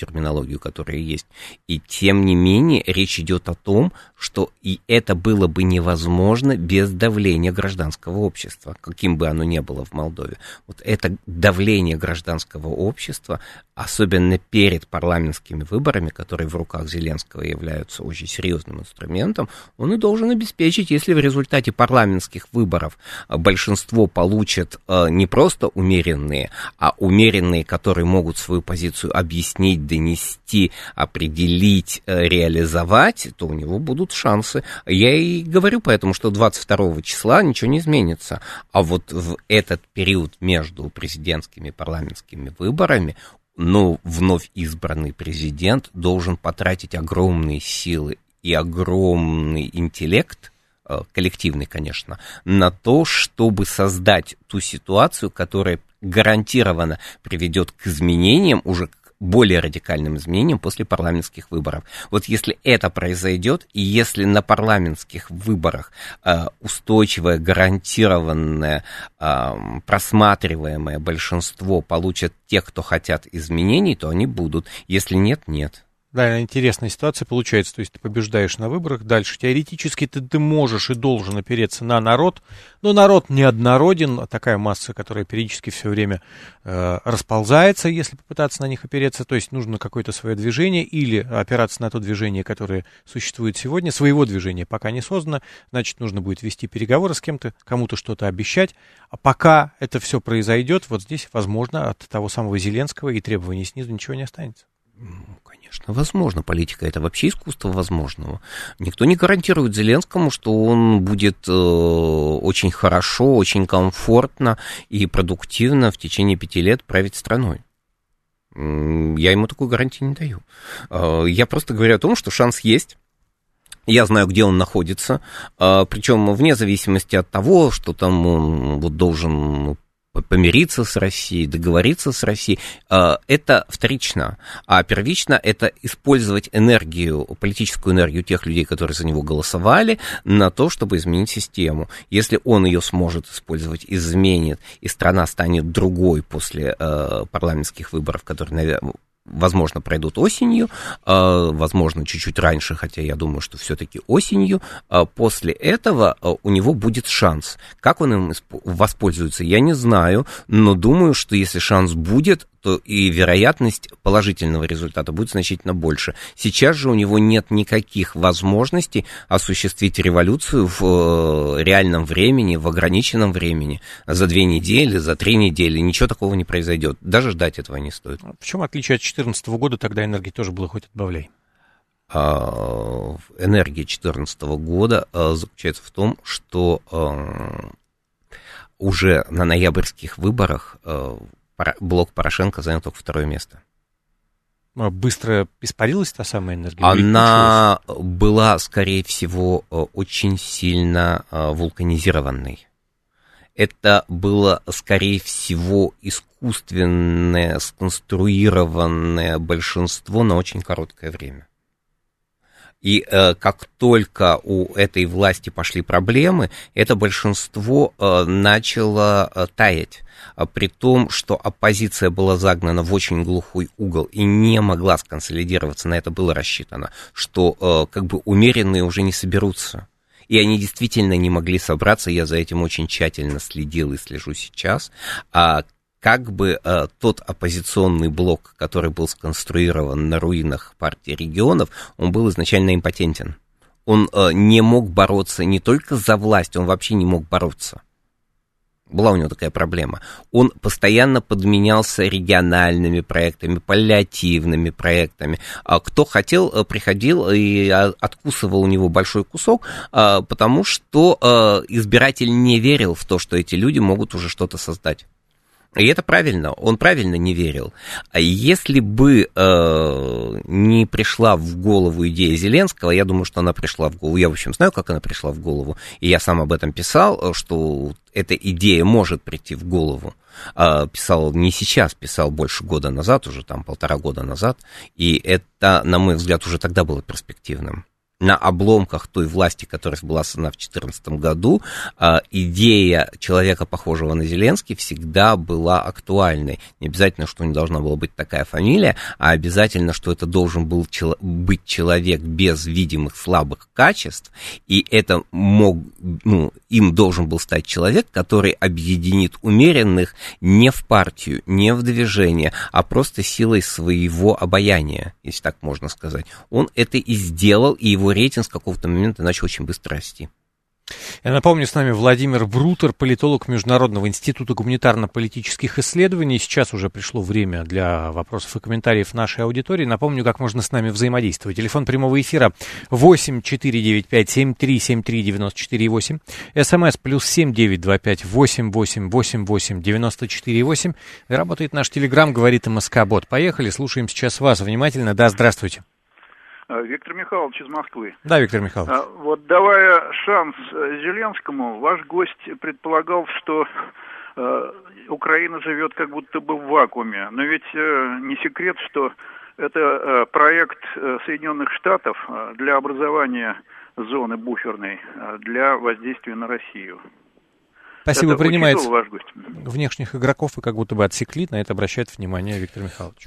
Speaker 3: терминологию, которая есть. И тем не менее речь идет о том, что и это было бы невозможно без давления гражданского общества, каким бы оно ни было в Молдове. Вот это давление гражданского общества, особенно перед парламентскими выборами, которые в руках Зеленского являются очень серьезным инструментом, он и должен обеспечить, если в результате парламентских выборов большинство получат не просто умеренные, а умеренные, которые могут свою позицию объяснить, донести, определить, реализовать, то у него будут шансы. Я и говорю поэтому, что двадцать второго числа ничего не изменится. А вот в этот период между президентскими и парламентскими выборами, ну, вновь избранный президент должен потратить огромные силы и огромный интеллект, коллективный, конечно, на то, чтобы создать ту ситуацию, которая гарантированно приведет к изменениям, уже к более радикальным изменениям после парламентских выборов. Вот если это произойдет, и если на парламентских выборах э, устойчивое, гарантированное, э, просматриваемое большинство получат те, кто хотят изменений, то они будут. Если нет, нет.
Speaker 2: Да, интересная ситуация получается, то есть ты побеждаешь на выборах, дальше теоретически ты, ты можешь и должен опереться на народ, но народ неоднороден, такая масса, которая периодически все время э, расползается, если попытаться на них опереться, то есть нужно какое-то свое движение или опираться на то движение, которое существует сегодня, своего движения пока не создано, значит, нужно будет вести переговоры с кем-то, кому-то что-то обещать, а пока это все произойдет, вот здесь, возможно, от того самого Зеленского и требований снизу ничего не останется.
Speaker 3: Конечно, возможно. Политика — это вообще искусство возможного. Никто не гарантирует Зеленскому, что он будет э, очень хорошо, очень комфортно и продуктивно в течение пяти лет править страной. Я ему такой гарантии не даю. Э, я просто говорю о том, что шанс есть. Я знаю, где он находится, э, причем вне зависимости от того, что там он вот должен помириться с Россией, договориться с Россией, это вторично. А первично — это использовать энергию, политическую энергию тех людей, которые за него голосовали, на то, чтобы изменить систему. Если он ее сможет использовать, изменит, и страна станет другой после парламентских выборов, которые, наверное, возможно, пройдут осенью, возможно, чуть-чуть раньше, хотя я думаю, что все-таки осенью. После этого у него будет шанс. Как он им воспользуется, я не знаю, но думаю, что если шанс будет, то и вероятность положительного результата будет значительно больше. Сейчас же у него нет никаких возможностей осуществить революцию в реальном времени, в ограниченном времени. За две недели, за три недели ничего такого не произойдет. Даже ждать этого не стоит.
Speaker 2: В чем отличие от две тысячи четырнадцатого года? Тогда энергии тоже было хоть отбавляй.
Speaker 3: Энергия две тысячи четырнадцатого года заключается в том, что уже на ноябрьских выборах блок Порошенко занял только второе место.
Speaker 2: Быстро испарилась та самая энергия?
Speaker 3: Она была, скорее всего, очень сильно вулканизированной. Это было, скорее всего, искусственное, сконструированное большинство на очень короткое время. И э, как только у этой власти пошли проблемы, это большинство э, начало э, таять. А при том, что оппозиция была загнана в очень глухой угол и не могла сконсолидироваться, на это было рассчитано, что э, как бы умеренные уже не соберутся. И они действительно не могли собраться, я за этим очень тщательно следил и слежу сейчас. А как бы э, тот оппозиционный блок, который был сконструирован на руинах партии регионов, он был изначально импотентен. Он э, не мог бороться не только за власть, он вообще не мог бороться. Была у него такая проблема. Он постоянно подменялся региональными проектами, паллиативными проектами. Кто хотел, приходил и откусывал у него большой кусок, потому что избиратель не верил в то, что эти люди могут уже что-то создать. И это правильно, он правильно не верил. А если бы э, не пришла в голову идея Зеленского, я думаю, что она пришла в голову, я, в общем, знаю, как она пришла в голову, и я сам об этом писал, что эта идея может прийти в голову. Э, писал не сейчас, писал больше года назад, уже там полтора года назад, и это, на мой взгляд, уже тогда было перспективным. на обломках той власти, которая была создана в две тысячи четырнадцатом году, идея человека, похожего на Зеленский, всегда была актуальной. Не обязательно, что у него должна была быть такая фамилия, а обязательно, что это должен был быть человек без видимых слабых качеств, и это мог, ну, им должен был стать человек, который объединит умеренных не в партию, не в движение, а просто силой своего обаяния, если так можно сказать. Он это и сделал, и его рейтинг с какого-то момента начал очень быстро расти.
Speaker 2: Я напомню, с нами Владимир Брутер, политолог Международного института гуманитарно-политических исследований. Сейчас уже пришло время для вопросов и комментариев нашей аудитории. Напомню, как можно с нами взаимодействовать. Телефон прямого эфира восемь четыре девять пять семь три семь три девять четыре восемь. СМС плюс семь девять два пять восемь восемь восемь восемь девяносто четыре восемь. Работает наш телеграм, говорит МСК-бот. Поехали, слушаем сейчас вас внимательно. Да, здравствуйте.
Speaker 4: Виктор Михайлович из Москвы.
Speaker 2: Да, Виктор Михайлович.
Speaker 4: А, вот давая шанс Зеленскому, ваш гость предполагал, что э, Украина живет как будто бы в вакууме. Но ведь э, не секрет, что это э, проект э, Соединенных Штатов э, для образования зоны буферной э, для воздействия на Россию.
Speaker 2: Спасибо,
Speaker 4: это
Speaker 2: принимается.
Speaker 4: Ваш гость.
Speaker 2: Внешних игроков вы как будто бы отсекли, на это обращает внимание Виктор Михайлович.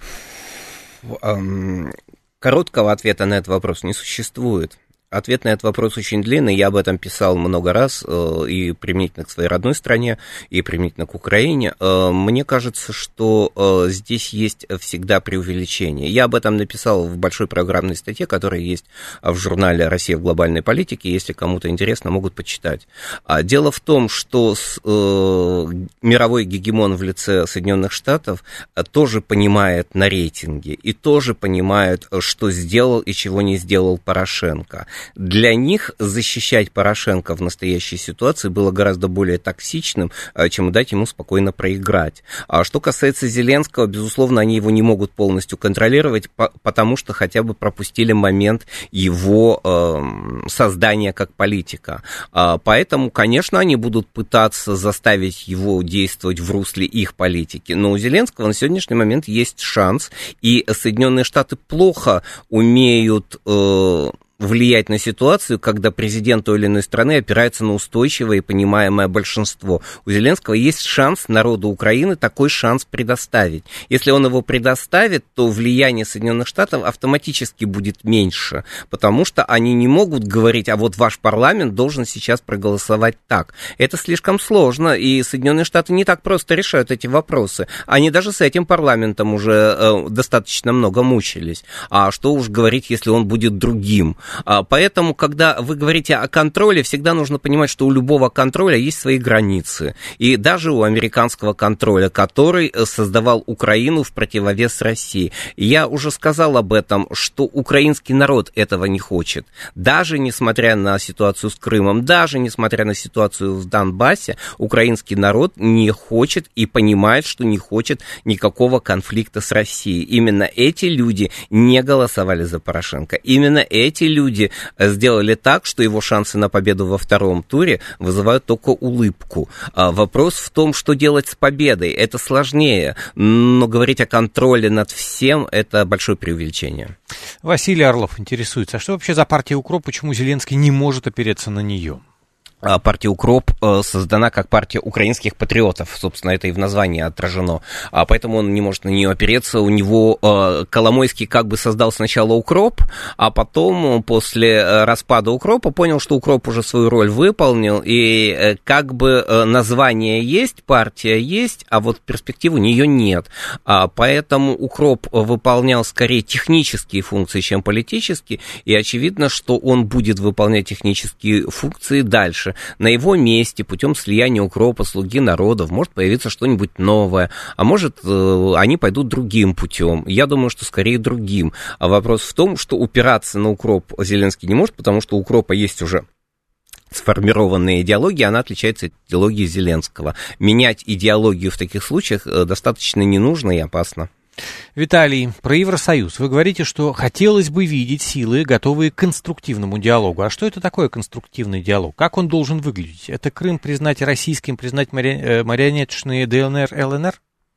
Speaker 3: Um... Короткого ответа на этот вопрос не существует. Ответ на этот вопрос очень длинный, я об этом писал много раз, э, и применительно к своей родной стране, и применительно к Украине. Э, мне кажется, что э, здесь есть всегда преувеличение. Я об этом написал в большой программной статье, которая есть в журнале «Россия в глобальной политике», если кому-то интересно, могут почитать. Дело в том, что с, э, мировой гегемон в лице Соединенных Штатов тоже понимает на рейтинге, и тоже понимает, что сделал и чего не сделал Порошенко. Для них защищать Порошенко в настоящей ситуации было гораздо более токсичным, чем дать ему спокойно проиграть. А что касается Зеленского, безусловно, они его не могут полностью контролировать, потому что хотя бы пропустили момент его э, создания как политика. Поэтому, конечно, они будут пытаться заставить его действовать в русле их политики. Но у Зеленского на сегодняшний момент есть шанс, и Соединенные Штаты плохо умеют... Э, влиять на ситуацию, когда президент той или иной страны опирается на устойчивое и понимаемое большинство. У Зеленского есть шанс народу Украины такой шанс предоставить. Если он его предоставит, то влияние Соединенных Штатов автоматически будет меньше, потому что они не могут говорить, а вот ваш парламент должен сейчас проголосовать так. Это слишком сложно, и Соединенные Штаты не так просто решают эти вопросы. Они даже с этим парламентом уже э, достаточно много мучились. А что уж говорить, если он будет другим? Поэтому, когда вы говорите о контроле, всегда нужно понимать, что у любого контроля есть свои границы. И даже у американского контроля, который создавал Украину в противовес России. Я уже сказал об этом, что украинский народ этого не хочет. Даже несмотря на ситуацию с Крымом, даже несмотря на ситуацию в Донбассе, украинский народ не хочет и понимает, что не хочет никакого конфликта с Россией. Именно эти люди не голосовали за Порошенко. Именно эти люди люди сделали так, что его шансы на победу во втором туре вызывают только улыбку. А вопрос в том, что делать с победой. Это сложнее, но говорить о контроле над всем – это большое преувеличение.
Speaker 2: Василий Орлов интересуется, а что вообще за партия «Укроп», почему Зеленский не может опереться на нее?
Speaker 3: Партия «Укроп» создана как партия украинских патриотов, собственно, это и в названии отражено, а поэтому он не может на нее опереться. У него Коломойский как бы создал сначала «Укроп», а потом после распада «Укропа» понял, что «Укроп» уже свою роль выполнил, и как бы название есть, партия есть, а вот перспектив у нее нет. Поэтому «Укроп» выполнял скорее технические функции, чем политические, и очевидно, что он будет выполнять технические функции дальше. На его месте путем слияния «Укропа», «Слуги народов» может появиться что-нибудь новое, а может они пойдут другим путем. Я думаю, что скорее другим. А вопрос в том, что упираться на «Укроп» Зеленский не может, потому что у «Укропа» есть уже сформированная идеология, она отличается от идеологии Зеленского. Менять идеологию в таких случаях достаточно не нужно и опасно.
Speaker 2: Виталий, про Евросоюз. Вы говорите, что хотелось бы видеть силы, готовые к конструктивному диалогу. А что это такое конструктивный диалог? Как он должен выглядеть? Это Крым признать российским, признать мари... марионеточные ДНР, ЛНР?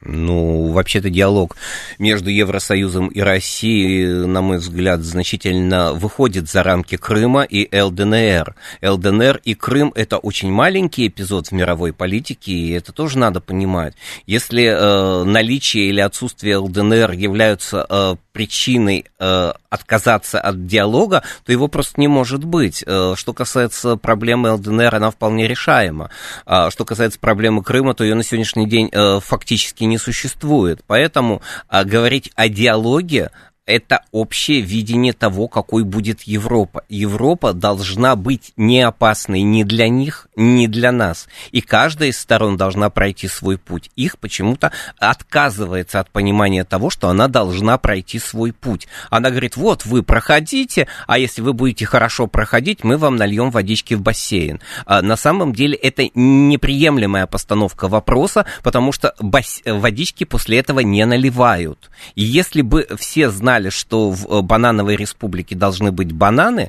Speaker 3: Ну, вообще-то диалог между Евросоюзом и Россией, на мой взгляд, значительно выходит за рамки Крыма и ЛДНР. ЛДНР и Крым – это очень маленький эпизод в мировой политике, и это тоже надо понимать. Если э, наличие или отсутствие ЛДНР являются э, причиной э, отказаться от диалога, то его просто не может быть. Э, что касается проблемы ЛДНР, она вполне решаема. А что касается проблемы Крыма, то ее на сегодняшний день э, фактически не существует. Поэтому э, говорить о диалоге — это общее видение того, какой будет Европа. Европа должна быть не опасной ни для них, ни для нас. И каждая из сторон должна пройти свой путь. Их почему-то отказывается от понимания того, что она должна пройти свой путь. Она говорит: вот вы проходите, а если вы будете хорошо проходить, мы вам нальем водички в бассейн. А на самом деле это неприемлемая постановка вопроса, потому что бас... водички после этого не наливают. И если бы все знали, что в банановой республике должны быть бананы,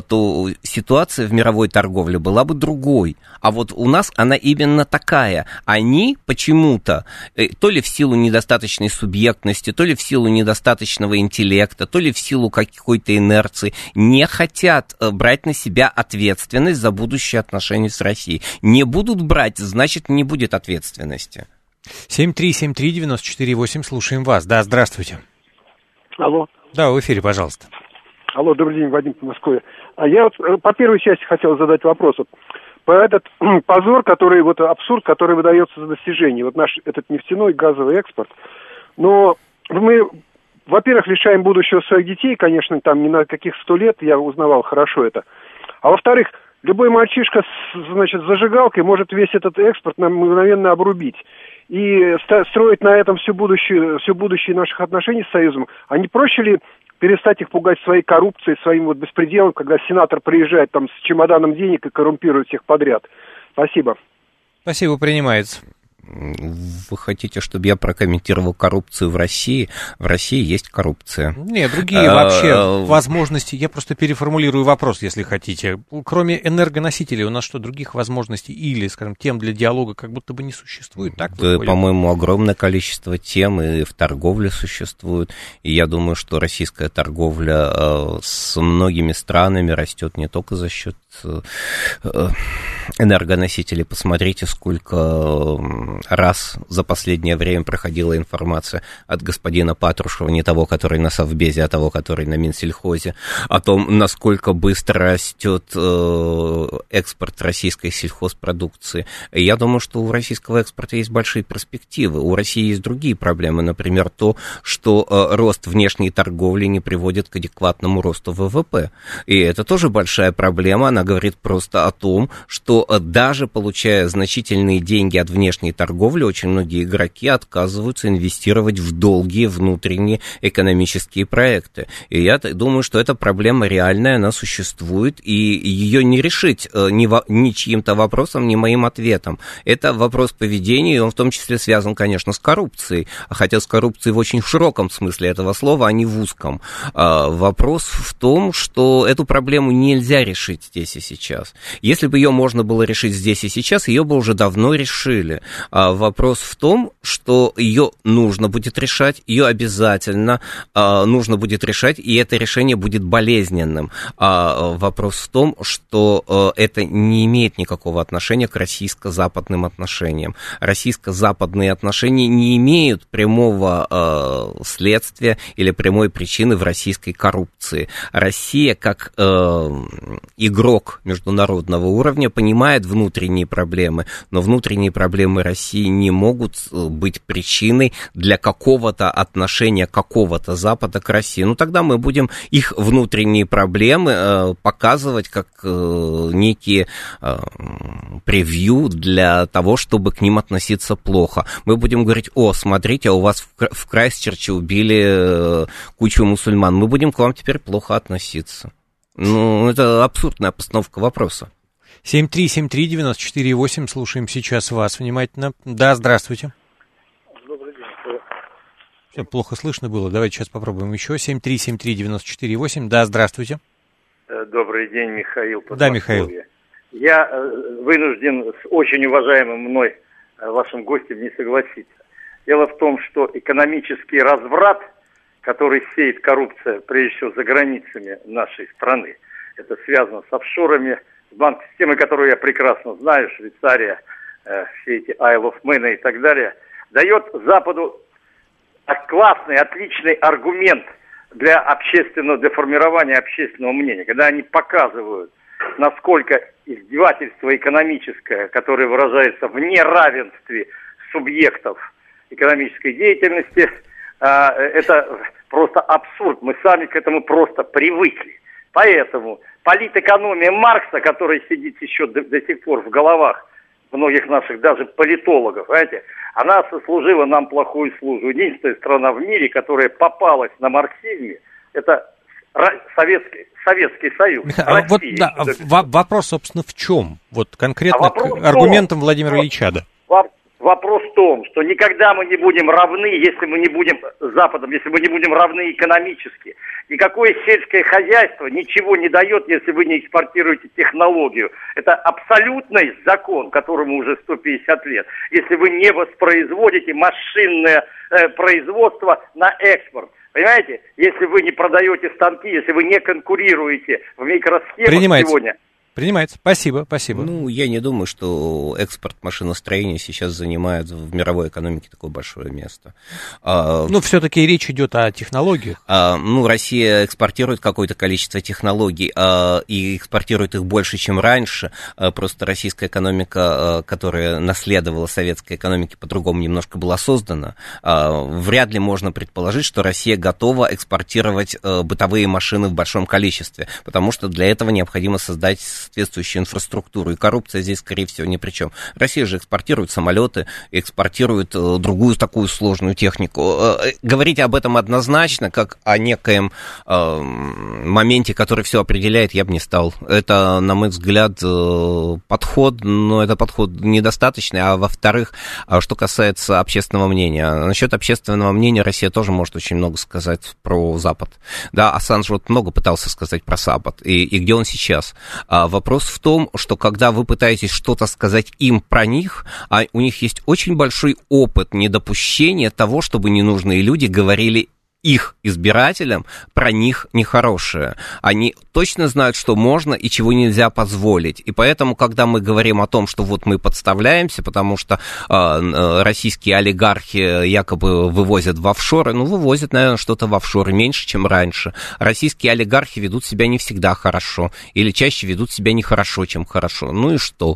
Speaker 3: то ситуация в мировой торговле была бы другой. А вот у нас она именно такая. Они почему-то, то ли в силу недостаточной субъектности, то ли в силу недостаточного интеллекта, то ли в силу какой-то инерции, не хотят брать на себя ответственность за будущие отношения с Россией. Не будут брать, значит, не будет ответственности.
Speaker 2: семь три семь три девять четыре восемь, слушаем вас. Да, здравствуйте.
Speaker 5: Алло.
Speaker 2: Да, в эфире, пожалуйста.
Speaker 5: Алло, добрый день, Вадим, по Москве. А я вот по первой части хотел задать вопрос. Вот, по этот позор, который, вот абсурд, который выдается за достижение. Вот наш этот нефтяной газовый экспорт. Но мы, во-первых, лишаем будущего своих детей, конечно, там не на каких сто лет, я узнавал хорошо это. А во-вторых, любой мальчишка с, значит, с зажигалкой может весь этот экспорт мгновенно обрубить. И строить на этом все будущее, все будущее наших отношений с Союзом, а не проще ли перестать их пугать своей коррупцией, своим вот беспределом, когда сенатор приезжает там с чемоданом денег и коррумпирует всех подряд? Спасибо.
Speaker 2: Спасибо, принимается.
Speaker 3: Вы хотите, чтобы я прокомментировал коррупцию в России? В России есть коррупция.
Speaker 2: Нет, другие вообще возможности. Я просто переформулирую вопрос, если хотите. Кроме энергоносителей, у нас что, других возможностей или, скажем, тем для диалога как будто бы не существует? Так,
Speaker 3: да, по-моему, огромное количество тем и в торговле существует. И я думаю, что российская торговля с многими странами растет не только за счет энергоносителей. Посмотрите, сколько раз за последнее время проходила информация от господина Патрушева, не того, который на Совбезе, а того, который на Минсельхозе, о том, насколько быстро растет экспорт российской сельхозпродукции. И я думаю, что у российского экспорта есть большие перспективы. У России есть другие проблемы, например, то, что рост внешней торговли не приводит к адекватному росту ВВП. И это тоже большая проблема. Она говорит просто о том, что даже получая значительные деньги от внешней торговли, очень многие игроки отказываются инвестировать в долгие внутренние экономические проекты. И я думаю, что эта проблема реальная, она существует, и ее не решить ни, во, ни чьим-то вопросом, ни моим ответом. Это вопрос поведения, и он в том числе связан, конечно, с коррупцией, хотя с коррупцией в очень широком смысле этого слова, а не в узком. Вопрос в том, что эту проблему нельзя решить здесь и сейчас. Если бы ее можно было решить здесь и сейчас, ее бы уже давно решили. А вопрос в том, что ее нужно будет решать, ее обязательно а, нужно будет решать, и это решение будет болезненным. А вопрос в том, что а, это не имеет никакого отношения к российско-западным отношениям. Российско-западные отношения не имеют прямого а, следствия или прямой причины в российской коррупции. Россия, как а, игрок международного уровня, понимает внутренние проблемы, но внутренние проблемы России не могут быть причиной для какого-то отношения какого-то Запада к России. Ну, тогда мы будем их внутренние проблемы э, показывать как э, некие э, превью для того, чтобы к ним относиться плохо. Мы будем говорить: о, смотрите, а у вас в, в Крайстчерче убили э, кучу мусульман, мы будем к вам теперь плохо относиться. Ну, это абсурдная постановка вопроса.
Speaker 2: семь три семь три девять четыре восемь, слушаем сейчас вас внимательно. Да, здравствуйте.
Speaker 6: Добрый день.
Speaker 2: Все, плохо слышно было, давайте сейчас попробуем еще. семь три семь три девять четыре восемь, да, здравствуйте.
Speaker 6: Добрый день, Михаил.
Speaker 2: Да, Михаил.
Speaker 6: Я вынужден с очень уважаемым мной вашим гостем не согласиться. Дело в том, что экономический разврат, который сеет коррупция, прежде всего, за границами нашей страны, это связано с офшорами, с банковской системой, которую я прекрасно знаю, Швейцария, э, все эти Isle of Man и так далее, дает Западу классный, отличный аргумент для общественного, для формирования общественного мнения, когда они показывают, насколько издевательство экономическое, которое выражается в неравенстве субъектов экономической деятельности, это просто абсурд. Мы сами к этому просто привыкли. Поэтому политэкономия Маркса, которая сидит еще до, до сих пор в головах многих наших даже политологов, знаете, она сослужила нам плохую службу. Единственная страна в мире, которая попалась на марксизме, это Советский, Советский Союз.
Speaker 2: А вот, да, в, вопрос, собственно, в чем? Вот конкретно а к аргументам Владимира Ильича, да.
Speaker 6: Вопрос в том, что никогда мы не будем равны, если мы не будем Западом, если мы не будем равны экономически. Никакое сельское хозяйство ничего не дает, если вы не экспортируете технологию. Это абсолютный закон, которому уже сто пятьдесят лет. Если вы не воспроизводите машинное э, производство на экспорт. Понимаете? Если вы не продаете станки, если вы не конкурируете в микросхемах сегодня...
Speaker 2: Принимается. Спасибо, спасибо.
Speaker 3: Ну, я не думаю, что экспорт машиностроения сейчас занимает в мировой экономике такое большое место.
Speaker 2: Ну, все-таки речь идет о технологиях.
Speaker 3: Ну, Россия экспортирует какое-то количество технологий и экспортирует их больше, чем раньше. Просто российская экономика, которая наследовала советской экономике, по-другому немножко была создана. Вряд ли можно предположить, что Россия готова экспортировать бытовые машины в большом количестве, потому что для этого необходимо создать соответствующую инфраструктуру, и коррупция здесь, скорее всего, ни при чем. Россия же экспортирует самолеты, экспортирует э, другую такую сложную технику. Э, говорить об этом однозначно, как о некоем э, моменте, который все определяет, я бы не стал. Это, на мой взгляд, э, подход, но это подход недостаточный, а во-вторых, что касается общественного мнения. Насчет общественного мнения Россия тоже может очень много сказать про Запад. Да, Ассанж вот много пытался сказать про Запад, и, и где он сейчас. А вопрос в том, что когда вы пытаетесь что-то сказать им про них, а у них есть очень большой опыт недопущения того, чтобы ненужные люди говорили их избирателям про них нехорошее. Они точно знают, что можно и чего нельзя позволить. И поэтому, когда мы говорим о том, что вот мы подставляемся, потому что э, российские олигархи якобы вывозят в офшоры, ну, вывозят, наверное, что-то в офшоры меньше, чем раньше. Российские олигархи ведут себя не всегда хорошо, или чаще ведут себя нехорошо, чем хорошо. Ну и что?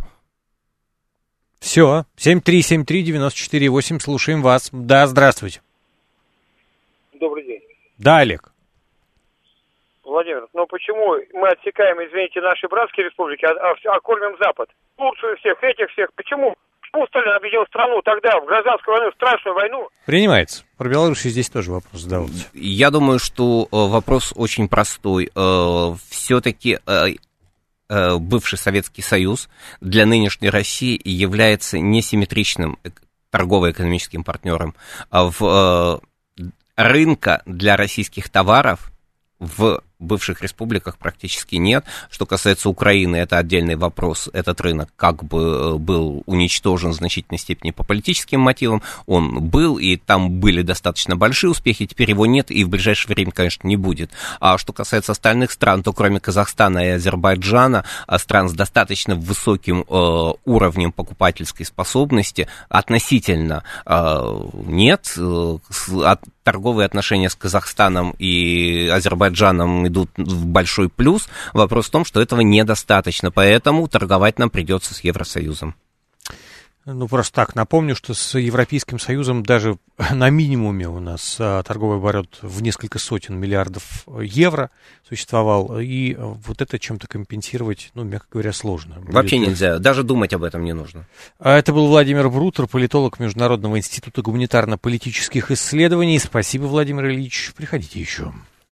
Speaker 2: Все. семь три семь три девять четыре восемь, слушаем вас. Да, здравствуйте.
Speaker 7: Добрый день.
Speaker 2: Да, Олег.
Speaker 7: Владимир, ну почему мы отсекаем, извините, наши братские республики, а, а кормим Запад? Турцию всех, этих всех. Почему? Почему Сталин объединил страну тогда, в гражданскую войну, в страшную войну?
Speaker 2: Принимается. Про Беларусь здесь тоже вопрос задавался.
Speaker 3: Я думаю, что вопрос очень простой. Все-таки бывший Советский Союз для нынешней России является несимметричным торгово-экономическим партнером. В рынка для российских товаров в бывших республиках практически нет. Что касается Украины, это отдельный вопрос. Этот рынок как бы был уничтожен в значительной степени по политическим мотивам. Он был, и там были достаточно большие успехи. Теперь его нет, и в ближайшее время, конечно, не будет. А что касается остальных стран, то кроме Казахстана и Азербайджана, стран с достаточно высоким э, уровнем покупательской способности относительно э, нет. Э, от, торговые отношения с Казахстаном и Азербайджаном идут в большой плюс. Вопрос в том, что этого недостаточно, поэтому торговать нам придется с Евросоюзом.
Speaker 2: Ну, просто так напомню, что с Европейским Союзом даже на минимуме у нас а, торговый оборот в несколько сотен миллиардов евро существовал, и вот это чем-то компенсировать, ну, мягко говоря, сложно.
Speaker 3: Вообще будет... нельзя, даже думать об этом не нужно.
Speaker 2: Это был Владимир Брутер, политолог Международного института гуманитарно-политических исследований. Спасибо, Владимир Ильич, приходите еще.